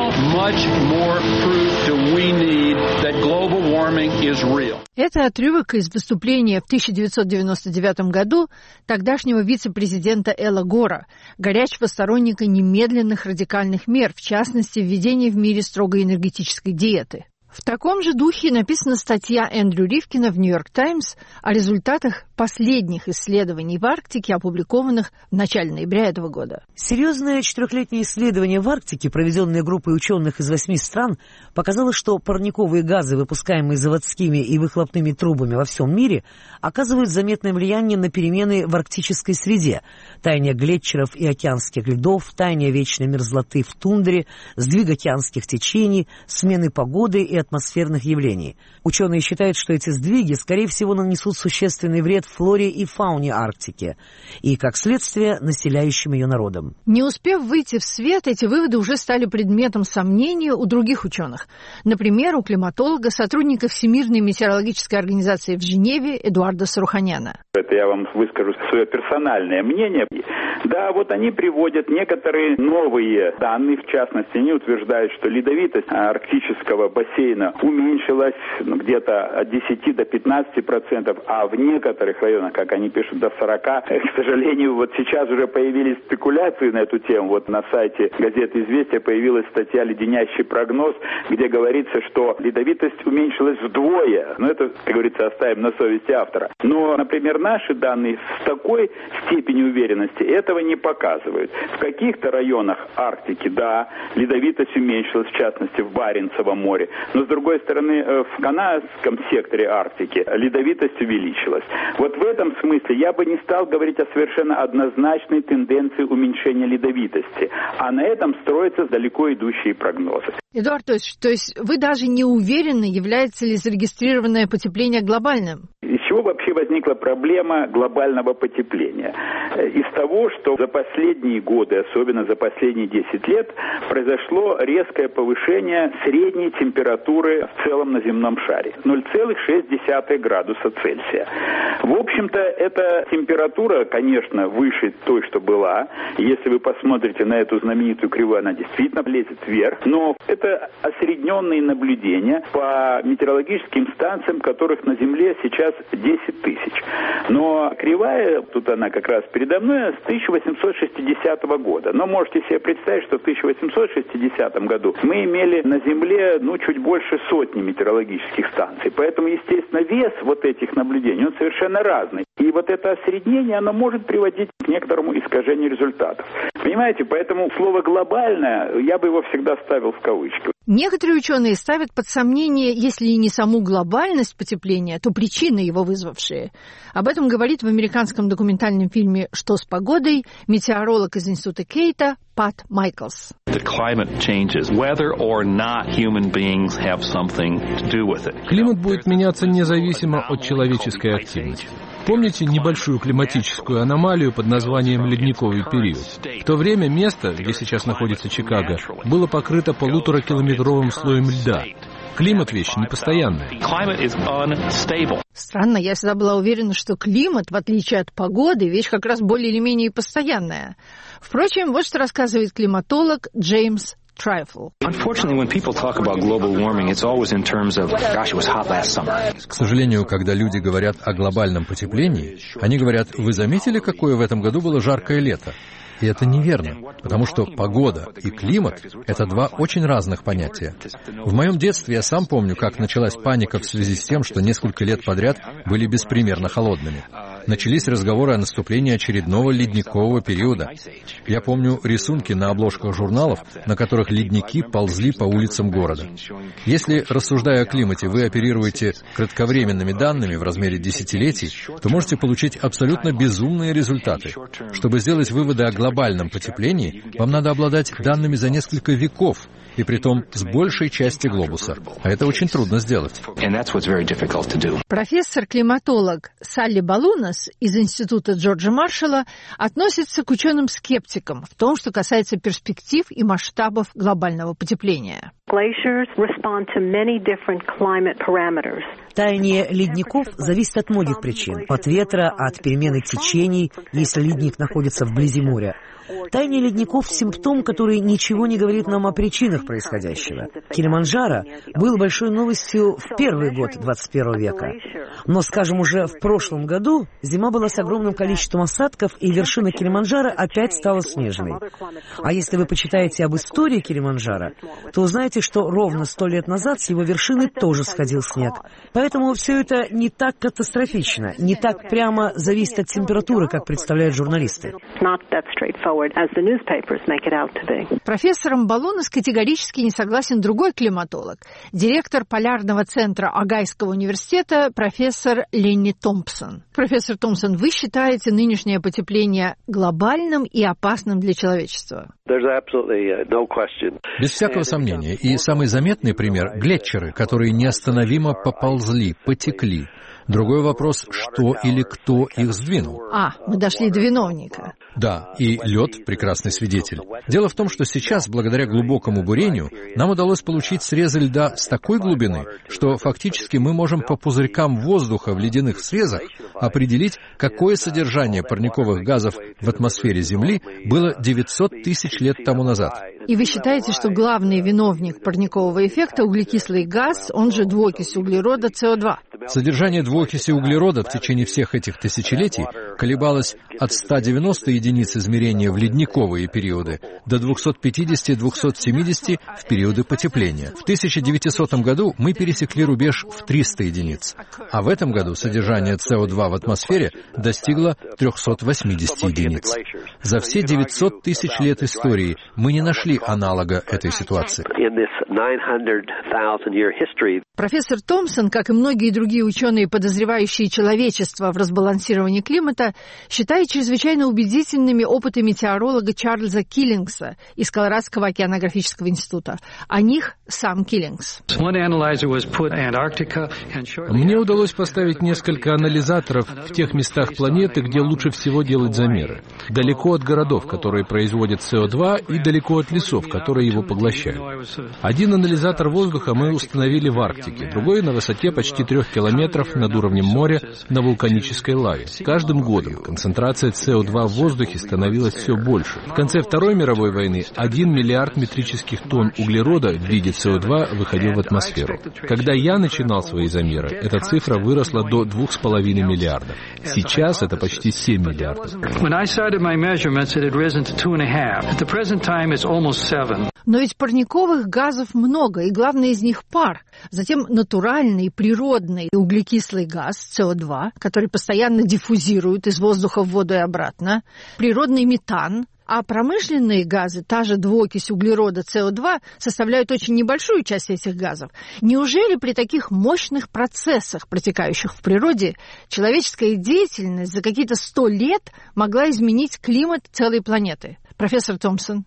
Это отрывок из выступления в тысяча девятьсот девяносто девятом году тогдашнего вице-президента Эла Гора, горячего сторонника немедленных радикальных мер, в частности, введения в мире строгой энергетической диеты. В таком же духе написана статья Эндрю Ривкина в «Нью-Йорк Таймс» о результатах последних исследований в Арктике, опубликованных в начале ноября этого года. Серьезное четырехлетнее исследование в Арктике, проведенное группой ученых из восьми стран, показало, что парниковые газы, выпускаемые заводскими и выхлопными трубами во всем мире, оказывают заметное влияние на перемены в арктической среде, таяние глетчеров и океанских льдов, таяние вечной мерзлоты в тундре, сдвиг океанских течений, смены погоды и атмосферных явлений. Ученые считают, что эти сдвиги, скорее всего, нанесут существенный вред флоре и фауне Арктики и, как следствие, населяющим ее народам. Не успев выйти в свет, эти выводы уже стали предметом сомнения у других ученых. Например, у климатолога, сотрудника Всемирной метеорологической организации в Женеве Эдуарда Саруханяна. Это я вам выскажу свое персональное мнение. Да, вот они приводят некоторые новые данные, в частности, они утверждают, что ледовитость арктического бассейна уменьшилась ну, где-то от десяти до пятнадцати процентов, а в некоторых районах, как они пишут, до сорока. К сожалению, вот сейчас уже появились спекуляции на эту тему. Вот на сайте газеты «Известия» появилась статья «Леденящий прогноз», где говорится, что ледовитость уменьшилась вдвое. Но это, как говорится, оставим на совести автора. Но, например, наши данные с такой степенью уверенности этого не показывают. В каких-то районах Арктики, да, ледовитость уменьшилась, в частности, в Баренцевом море. Но, с другой стороны, в канадском секторе Арктики ледовитость увеличилась. Вот в этом смысле я бы не стал говорить о совершенно однозначной тенденции уменьшения ледовитости. А на этом строятся далеко идущие прогнозы. Эдуард, то есть, то есть вы даже не уверены, является ли зарегистрированное потепление глобальным? Из чего вообще возникла проблема глобального потепления? Из того, что за последние годы, особенно за последние десять лет, произошло резкое повышение средней температуры в целом на земном шаре. ноль целых шесть десятых градуса Цельсия. В общем-то, эта температура, конечно, выше той, что была. Если вы посмотрите на эту знаменитую кривую, она действительно лезет вверх. Но это осредненные наблюдения по метеорологическим станциям, которых на Земле сейчас десять тысяч. Но кривая, тут она как раз передо мной, с тысяча восемьсот шестидесятого года. Но можете себе представить, что в тысяча восемьсот шестидесятом году мы имели на Земле, ну, чуть больше сотни метеорологических станций. Поэтому, естественно, вес вот этих наблюдений, он совершенно разный. И вот это осреднение, оно может приводить к некоторому искажению результатов. Понимаете, поэтому слово «глобальное» я бы его всегда ставил в кавычки. Некоторые ученые ставят под сомнение, если и не саму глобальность потепления, то причины его вызвавшие. Об этом говорит в американском документальном фильме «Что с погодой» метеоролог из института Кейта Пат Майклс. Климат будет меняться независимо от человеческой активности. Помните небольшую климатическую аномалию под названием ледниковый период? В то время место, где сейчас находится Чикаго, было покрыто полуторакилометровым слоем льда. Климат — вещь непостоянная. Странно, я всегда была уверена, что климат, в отличие от погоды, вещь как раз более или менее постоянная. Впрочем, вот что рассказывает климатолог Джеймс Трайфл. К сожалению, когда люди говорят о глобальном потеплении, они говорят: вы заметили, какое в этом году было жаркое лето? И это неверно, потому что погода и климат — это два очень разных понятия. В моем детстве я сам помню, как началась паника в связи с тем, что несколько лет подряд были беспримерно холодными. Начались разговоры о наступлении очередного ледникового периода. Я помню рисунки на обложках журналов, на которых ледники ползли по улицам города. Если, рассуждая о климате, вы оперируете кратковременными данными в размере десятилетий, то можете получить абсолютно безумные результаты. Чтобы сделать выводы о глобальном потеплении, вам надо обладать данными за несколько веков, и притом с большей части глобуса. А это очень трудно сделать. Профессор-климатолог Салли Балунас из Института Джорджа Маршалла относится к ученым-скептикам в том, что касается перспектив и масштабов глобального потепления. Таяние ледников зависит от многих причин. От ветра, от перемены течений, если ледник находится вблизи моря. Таяние ледников – симптом, который ничего не говорит нам о причинах происходящего. Килиманджаро был большой новостью в первый год двадцать первого века. Но, скажем, уже в прошлом году зима была с огромным количеством осадков, и вершина Килиманджаро опять стала снежной. А если вы почитаете об истории Килиманджаро, то узнаете, что ровно сто лет назад с его вершины тоже сходил снег. Поэтому все это не так катастрофично, не так прямо зависит от температуры, как представляют журналисты. Профессором Балунас категорически не согласен другой климатолог, директор Полярного центра Огайского университета профессор Ленни Томпсон. Профессор Томпсон, вы считаете нынешнее потепление глобальным и опасным для человечества? Без всякого сомнения. И самый заметный пример — глетчеры, которые неостановимо поползли, потекли. Другой вопрос, что или кто их сдвинул. А, мы дошли до виновника. Да, и лед — прекрасный свидетель. Дело в том, что сейчас, благодаря глубокому бурению, нам удалось получить срезы льда с такой глубины, что фактически мы можем по пузырькам воздуха в ледяных срезах определить, какое содержание парниковых газов в атмосфере Земли было девятьсот тысяч лет тому назад. И вы считаете, что главный виновник парникового эффекта — углекислый газ, он же двуокись углерода С О два? Содержание двуокиси углерода в течение всех этих тысячелетий колебалось от ста девяноста единиц измерения в ледниковые периоды до двухсот пятидесяти — двухсот семидесяти в периоды потепления. В тысяча девятисотом году мы пересекли рубеж в триста единиц, а в этом году содержание С О два в атмосфере достигло трехсот восьмидесяти единиц. За все девятьсот тысяч лет истории мы не нашли аналога этой ситуации. Профессор Томпсон, как и многие другие ученые, подозревающие человечество в разбалансировании климата, считает чрезвычайно убедительными опыты метеоролога Чарльза Киллингса из Колорадского океанографического института. О них сам Киллингс. Мне удалось поставить несколько анализаторов в тех местах планеты, где лучше всего делать замеры. Далеко от городов, которые производят С О два, и далеко от лесов, которые его поглощают. Один анализатор воздуха мы установили в Арктике, другой на высоте почти трех километров над уровнем моря на вулканической лаве. Каждым годом годом концентрация С О два в воздухе становилась все больше. В конце Второй мировой войны один миллиард метрических тонн углерода в виде С О два выходил в атмосферу. Когда я начинал свои замеры, эта цифра выросла до двух с половиной миллиардов. Сейчас это почти семь миллиардов. Но ведь парниковых газов много, и главное из них пар. Затем натуральный, природный углекислый газ С О два, который постоянно диффузирует из воздуха в воду и обратно, природный метан. А промышленные газы, та же двуокись углерода С О два, составляют очень небольшую часть этих газов. Неужели при таких мощных процессах, протекающих в природе, человеческая деятельность за какие-то сто лет могла изменить климат целой планеты? Профессор Томпсон.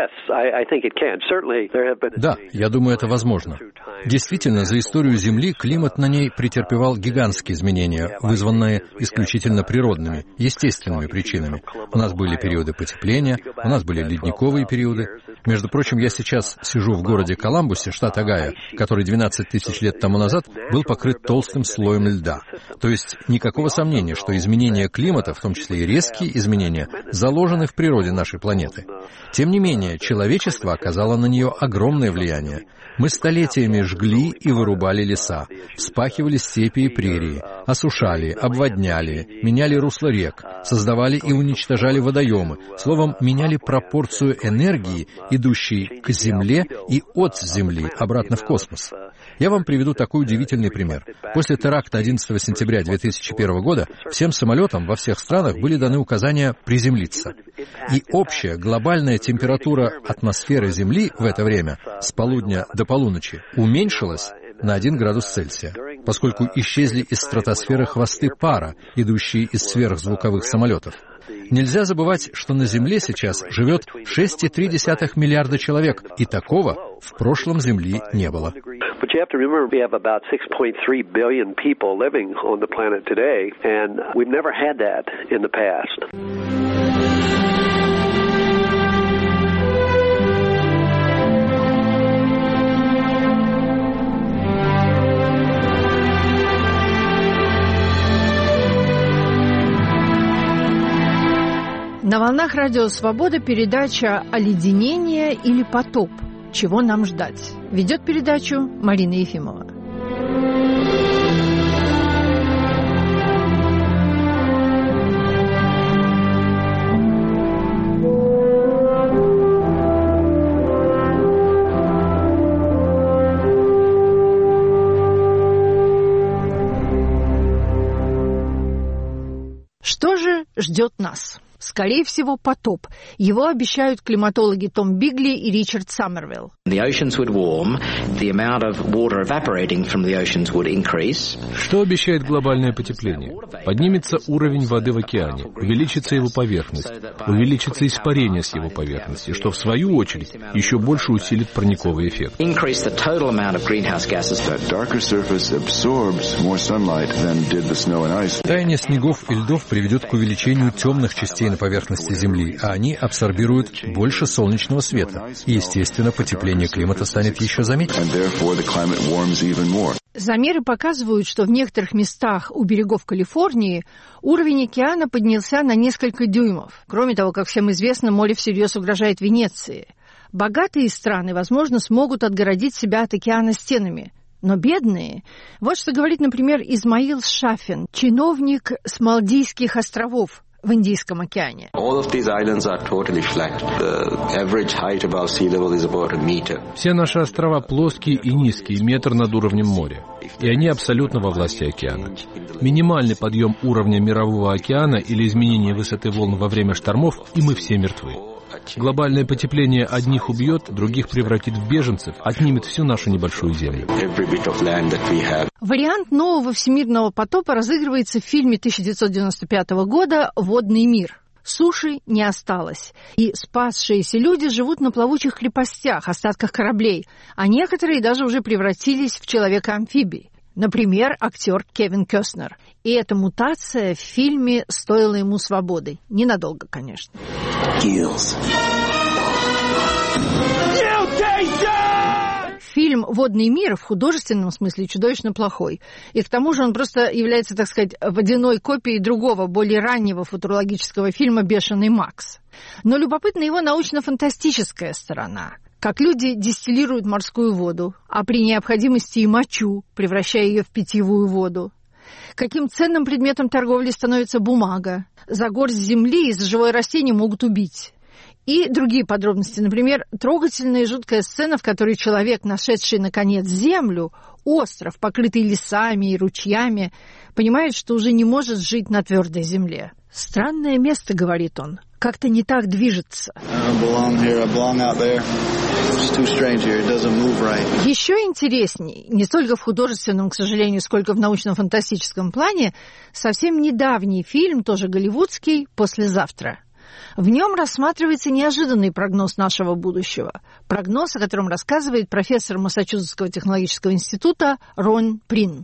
Да, я думаю, это возможно. Действительно, за историю Земли климат на ней претерпевал гигантские изменения, вызванные исключительно природными, естественными причинами. У нас были периоды потепления, у нас были ледниковые периоды. Между прочим, я сейчас сижу в городе Коламбусе, штат Огайо, который двенадцать тысяч лет тому назад был покрыт толстым слоем льда. То есть никакого сомнения, что изменения климата, в том числе и резкие изменения, заложены в природе нашей планеты. Тем не менее, человечество оказало на нее огромное влияние. Мы столетиями жгли и вырубали леса, вспахивали степи и прерии, осушали, обводняли, меняли русло рек, создавали и уничтожали водоемы, словом, меняли пропорцию энергии, идущей к Земле и от Земли обратно в космос. Я вам приведу такой удивительный пример. После теракта одиннадцатого сентября две тысячи первого года всем самолетам во всех странах были даны указания приземлиться. И общая глобальная температура атмосферы Земли в это время с полудня до полуночи уменьшилась на один градус Цельсия, поскольку исчезли из стратосферы хвосты пара, идущие из сверхзвуковых самолетов. Нельзя забывать, что на Земле сейчас живет шесть целых три десятых миллиарда человек, и такого в прошлом Земли не было. But you have to remember we have about six point three billion people living on the planet today, and we've never had that in the past. На волнах Радио Свобода передача «Оледенение или потоп? Чего нам ждать?» Ведет передачу Марина Ефимова. Что же ждет нас? Скорее всего, потоп. Его обещают климатологи Том Бигли и Ричард Саммервилл. Что обещает глобальное потепление? Поднимется уровень воды в океане, увеличится его поверхность, увеличится испарение с его поверхности, что в свою очередь еще больше усилит парниковый эффект. Таяние снегов и льдов приведет к увеличению темных частей на поверхности Земли, а они абсорбируют больше солнечного света. И, естественно, потепление климата станет еще заметнее. Замеры показывают, что в некоторых местах у берегов Калифорнии уровень океана поднялся на несколько дюймов. Кроме того, как всем известно, море всерьез угрожает Венеции. Богатые страны, возможно, смогут отгородить себя от океана стенами. Но бедные... Вот что говорит, например, Измаил Шафин, чиновник с Мальдивских островов в Индийском океане. Все наши острова плоские и низкие, метр над уровнем моря. И они абсолютно во власти океана. Минимальный подъем уровня мирового океана или изменение высоты волн во время штормов, и мы все мертвы. Глобальное потепление одних убьет, других превратит в беженцев, отнимет всю нашу небольшую землю. Вариант нового всемирного потопа разыгрывается в фильме тысяча девятьсот девяносто пятого года «Водный мир». Суши не осталось, и спасшиеся люди живут на плавучих крепостях, остатках кораблей, а некоторые даже уже превратились в человека-амфибий. Например, актер Кевин Костнер. И эта мутация в фильме стоила ему свободы. Ненадолго, конечно. фильм «Водный мир» в художественном смысле чудовищно плохой. И к тому же он просто является, так сказать, водяной копией другого, более раннего футурологического фильма «Бешеный Макс». Но любопытна его научно-фантастическая сторона. Как люди дистиллируют морскую воду, а при необходимости и мочу, превращая ее в питьевую воду. Каким ценным предметом торговли становится бумага. За горсть земли и за живое растение могут убить. И другие подробности. Например, трогательная и жуткая сцена, в которой человек, нашедший, наконец, землю, остров, покрытый лесами и ручьями, понимает, что уже не может жить на твердой земле. «Странное место», — говорит он, — «как-то не так движется». Еще интересней, не столько в художественном, к сожалению, сколько в научно-фантастическом плане, совсем недавний фильм, тоже голливудский, «Послезавтра». В нем рассматривается неожиданный прогноз нашего будущего. Прогноз, о котором рассказывает профессор Массачусетского технологического института Рон Прин.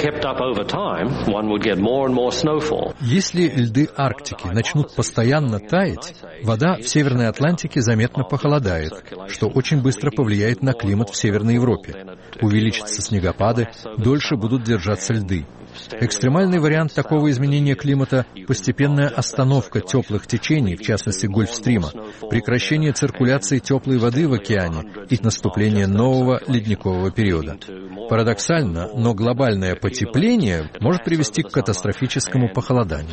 Если льды Арктики начнут постоянно таять, вода в Северной Атлантике заметно похолодает, что очень быстро повлияет на климат в Северной Европе. Увеличатся снегопады, дольше будут держаться льды. Экстремальный вариант такого изменения климата – постепенная остановка теплых течений, в частности Гольфстрима, прекращение циркуляции теплой воды в океане и наступление нового ледникового периода. Парадоксально, но глобальное потепление может привести к катастрофическому похолоданию.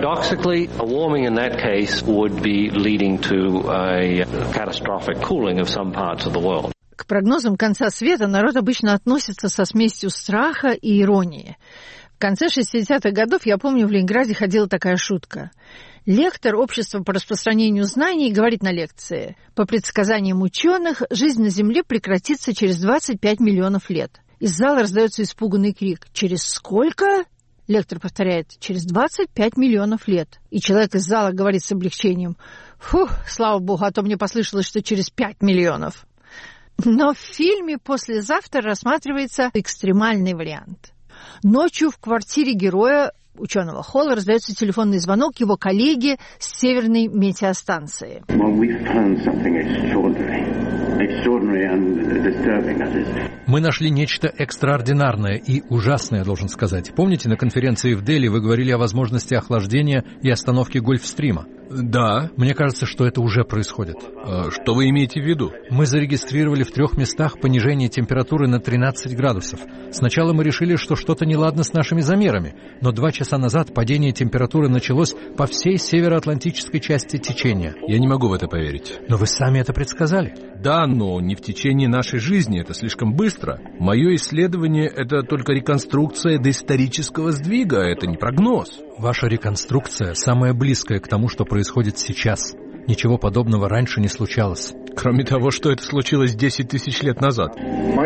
К прогнозам конца света народ обычно относится со смесью страха и иронии. В конце шестидесятых годов, я помню, в Ленинграде ходила такая шутка. Лектор Общества по распространению знаний говорит на лекции: по предсказаниям ученых, жизнь на Земле прекратится через двадцать пять миллионов лет. Из зала раздается испуганный крик: «Через сколько?» Лектор повторяет: «Через двадцать пять миллионов лет». И человек из зала говорит с облегчением: «Фух, слава богу, а то мне послышалось, что через пять миллионов». Но в фильме «Послезавтра» рассматривается экстремальный вариант. Ночью в квартире героя, ученого Холла, раздается телефонный звонок его коллеге с северной метеостанции. Мы нашли нечто экстраординарное и ужасное, я должен сказать. Помните, на конференции в Дели вы говорили о возможности охлаждения и остановки Гольфстрима? Да. Мне кажется, что это уже происходит. А что вы имеете в виду? Мы зарегистрировали в трех местах понижение температуры на тринадцать градусов. Сначала мы решили, что что-то неладно с нашими замерами, но два часа назад падение температуры началось по всей североатлантической части течения. Я не могу в это поверить. Но вы сами это предсказали. Да, но не в течение нашей жизни, это слишком быстро. Мое исследование — это только реконструкция доисторического сдвига, это не прогноз. Ваша реконструкция самая близкая к тому, что происходит сейчас. Ничего подобного раньше не случалось. Кроме того, что это случилось десять тысяч лет назад.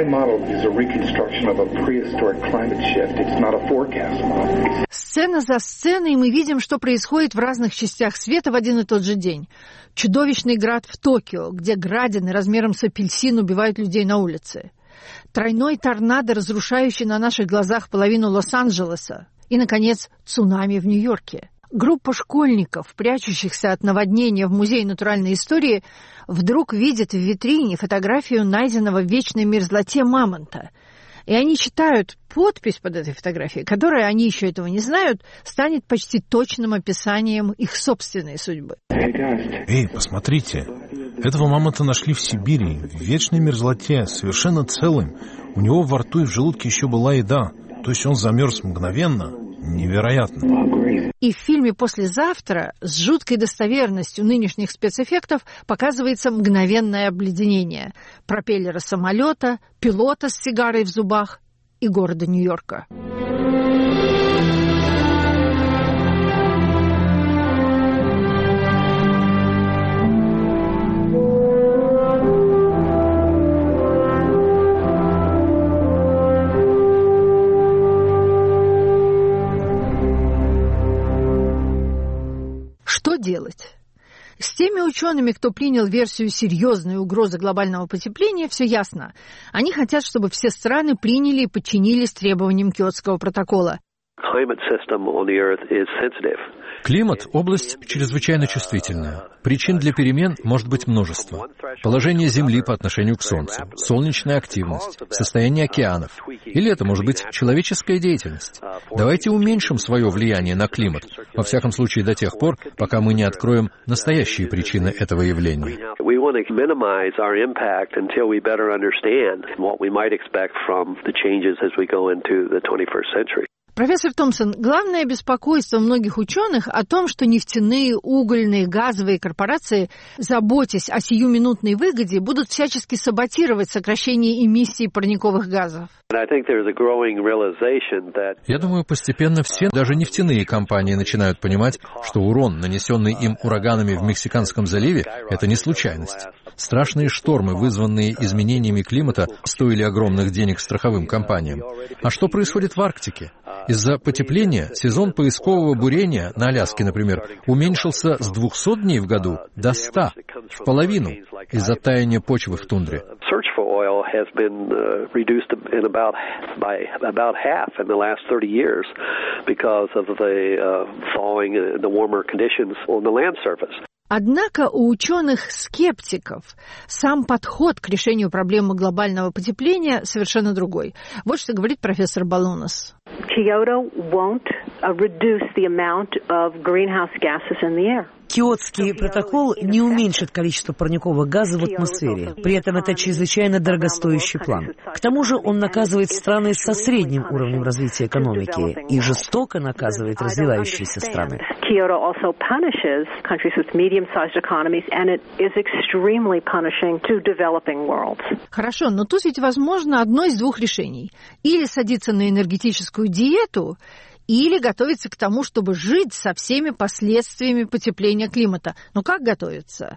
Сцена за сценой мы видим, что происходит в разных частях света в один и тот же день. Чудовищный град в Токио, где градины размером с апельсин убивают людей на улице. Тройной торнадо, разрушающий на наших глазах половину Лос-Анджелеса. И, наконец, цунами в Нью-Йорке. Группа школьников, прячущихся от наводнения в Музее натуральной истории, вдруг видит в витрине фотографию найденного в вечной мерзлоте мамонта. И они читают подпись под этой фотографией, которая, они еще этого не знают, станет почти точным описанием их собственной судьбы. Эй, посмотрите, этого мамонта нашли в Сибири, в вечной мерзлоте, совершенно целым. У него во рту и в желудке еще была еда, то есть он замерз мгновенно. Невероятно. И в фильме «Послезавтра» с жуткой достоверностью нынешних спецэффектов показывается мгновенное обледенение пропеллера самолета, пилота с сигарой в зубах и города Нью-Йорка. Что делать? С теми учеными, кто принял версию серьезной угрозы глобального потепления, все ясно. Они хотят, чтобы все страны приняли и подчинились требованиям Киотского протокола. Климат – область чрезвычайно чувствительная. Причин для перемен может быть множество. Положение Земли по отношению к Солнцу, солнечная активность, состояние океанов. Или это может быть человеческая деятельность. Давайте уменьшим свое влияние на климат, во всяком случае до тех пор, пока мы не откроем настоящие причины этого явления. Профессор Томпсон, главное беспокойство многих ученых о том, что нефтяные, угольные, газовые корпорации, заботясь о сиюминутной выгоде, будут всячески саботировать сокращение эмиссий парниковых газов. Я думаю, постепенно все, даже нефтяные компании, начинают понимать, что урон, нанесенный им ураганами в Мексиканском заливе, это не случайность. Страшные штормы, вызванные изменениями климата, стоили огромных денег страховым компаниям. А что происходит в Арктике? Из-за потепления сезон поискового бурения на Аляске, например, уменьшился с двухсот дней в году до ста, в половину, из-за таяния почвы в тундре. Однако у ученых-скептиков сам подход к решению проблемы глобального потепления совершенно другой. Вот что говорит профессор Балунас. Киотский протокол не уменьшит количество парниковых газов в атмосфере. При этом это чрезвычайно дорогостоящий план. К тому же он наказывает страны со средним уровнем развития экономики и жестоко наказывает развивающиеся страны. Хорошо, но тут ведь возможно одно из двух решений. Или садиться на энергетическую диету, или готовиться к тому, чтобы жить со всеми последствиями потепления климата. Но как готовиться?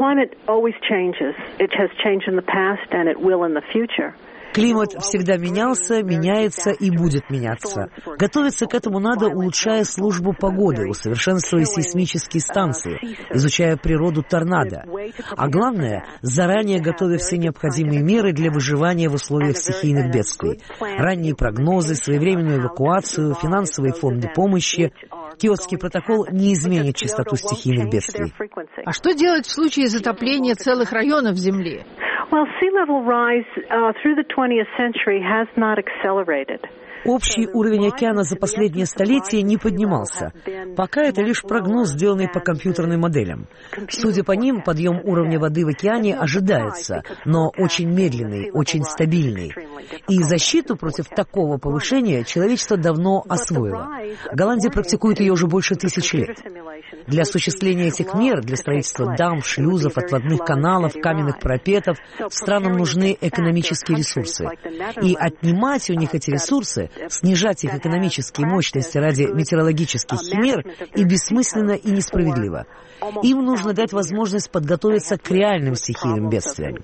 Климат всегда менялся, меняется и будет меняться. Готовиться к этому надо, улучшая службу погоды, усовершенствуя сейсмические станции, изучая природу торнадо. А главное, заранее готовя все необходимые меры для выживания в условиях стихийных бедствий. Ранние прогнозы, своевременную эвакуацию, финансовые фонды помощи. Киотский протокол не изменит частоту стихийных бедствий. А что делать в случае затопления целых районов Земли? Well, sea level rise uh, through the twentieth century has not accelerated. Общий уровень океана за последнее столетие не поднимался. Пока это лишь прогноз, сделанный по компьютерным моделям. Судя по ним, подъем уровня воды в океане ожидается, но очень медленный, очень стабильный. И защиту против такого повышения человечество давно освоило. Голландия практикует ее уже больше тысячи лет. Для осуществления этих мер, для строительства дамб, шлюзов, отводных каналов, каменных парапетов, странам нужны экономические ресурсы. И отнимать у них эти ресурсы, снижать их экономические мощности ради метеорологических химер и бессмысленно и несправедливо. Им нужно дать возможность подготовиться к реальным стихийным бедствиям.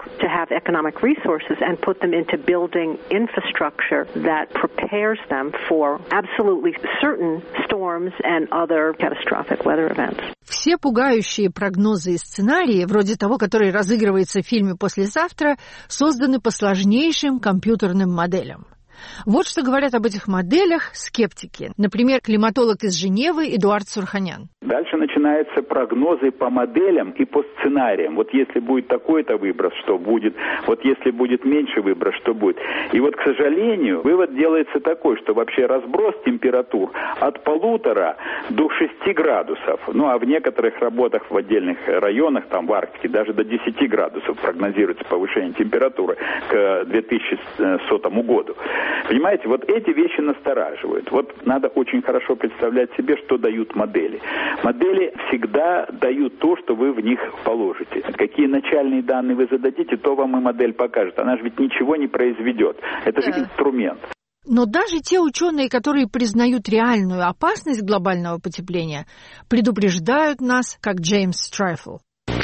Все пугающие прогнозы и сценарии, вроде того, который разыгрывается в фильме «Послезавтра», созданы по сложнейшим компьютерным моделям. Вот что говорят об этих моделях скептики. Например, климатолог из Женевы Эдуард Сурханян. Дальше начинаются прогнозы по моделям и по сценариям. Вот если будет такой-то выброс, что будет? Вот если будет меньше выброс, что будет? И вот, к сожалению, вывод делается такой, что вообще разброс температур от полутора до шести градусов. Ну, а в некоторых работах в отдельных районах, там в Арктике, даже до десяти градусов прогнозируется повышение температуры к две тысячи сотому году. Понимаете, вот эти вещи настораживают. Вот надо очень хорошо представлять себе, что дают модели. Модели всегда дают то, что вы в них положите. Какие начальные данные вы зададите, то вам и модель покажет. Она же ведь ничего не произведет. Это же инструмент. Но даже те ученые, которые признают реальную опасность глобального потепления, предупреждают нас, как Джеймс Страйфл.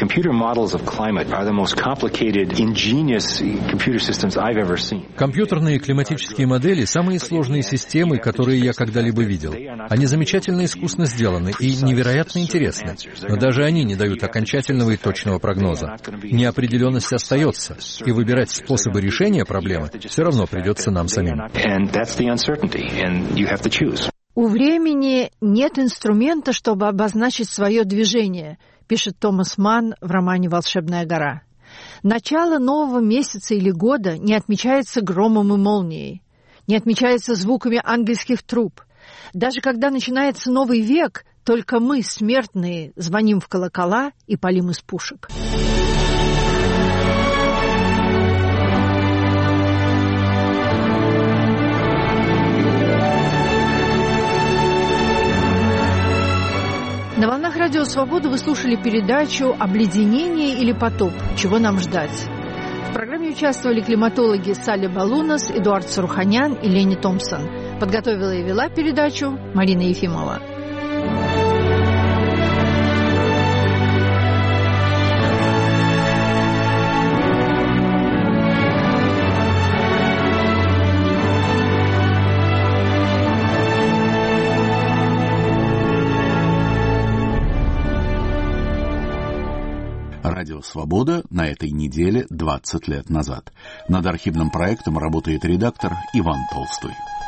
Компьютерные климатические модели – самые сложные системы, которые я когда-либо видел. Они замечательно искусно сделаны и невероятно интересны, но даже они не дают окончательного и точного прогноза. Неопределенность остается, и выбирать способы решения проблемы все равно придется нам самим. «У времени нет инструмента, чтобы обозначить свое движение», пишет Томас Манн в романе «Волшебная гора». «Начало нового месяца или года не отмечается громом и молнией, не отмечается звуками ангельских труб. Даже когда начинается новый век, только мы, смертные, звоним в колокола и палим из пушек». На волнах Радио Свобода вы слушали передачу «Обледенение или потоп? Чего нам ждать?». В программе участвовали климатологи Салли Балунас, Эдуард Саруханян и Лени Томпсон. Подготовила и вела передачу Марина Ефимова. Радио «Свобода» на этой неделе двадцать лет назад. Над архивным проектом работает редактор Иван Толстой.